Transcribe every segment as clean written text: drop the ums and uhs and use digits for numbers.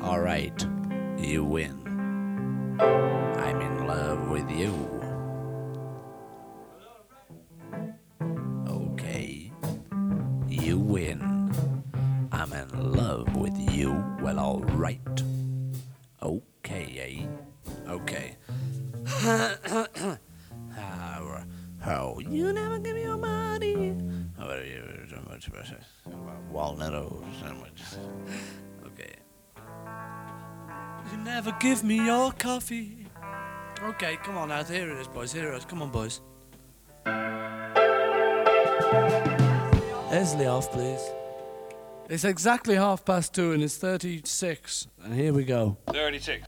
Alright, you win. I'm in love with you. Okay, you win. I'm in love with you. Well, alright. Okay, okay. How you never give me your money. Walnut sandwich. Okay. You never give me your coffee. Okay, come on now. Here it is, boys. Here it is. Come on, boys. Leslie off, please. It's exactly 2:30 and it's 36. And here we go. 36.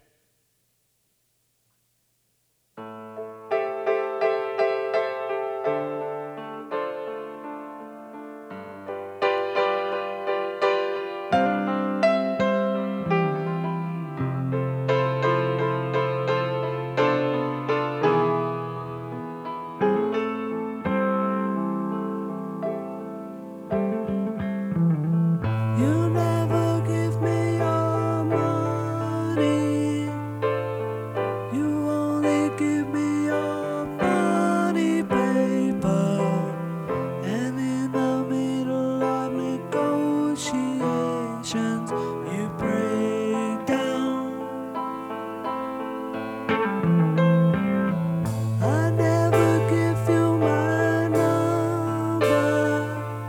You never give me your money. You only give me your funny paper. And in the middle of negotiations, you break down. I never give you my number.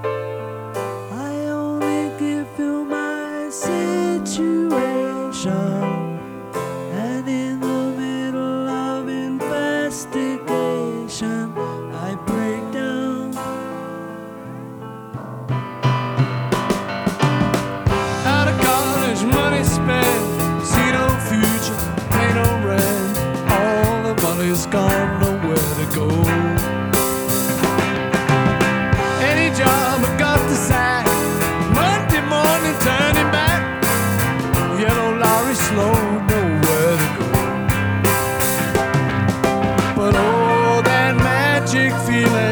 I only give you my situation. And in the middle of investigation, I break down. Out of college, money spent, see no future, pay no rent. All the money's gone, nowhere to go. Any job I got the sack. Monday morning turning back. Yellow lorry slow, nowhere to go. But oh, that magic feeling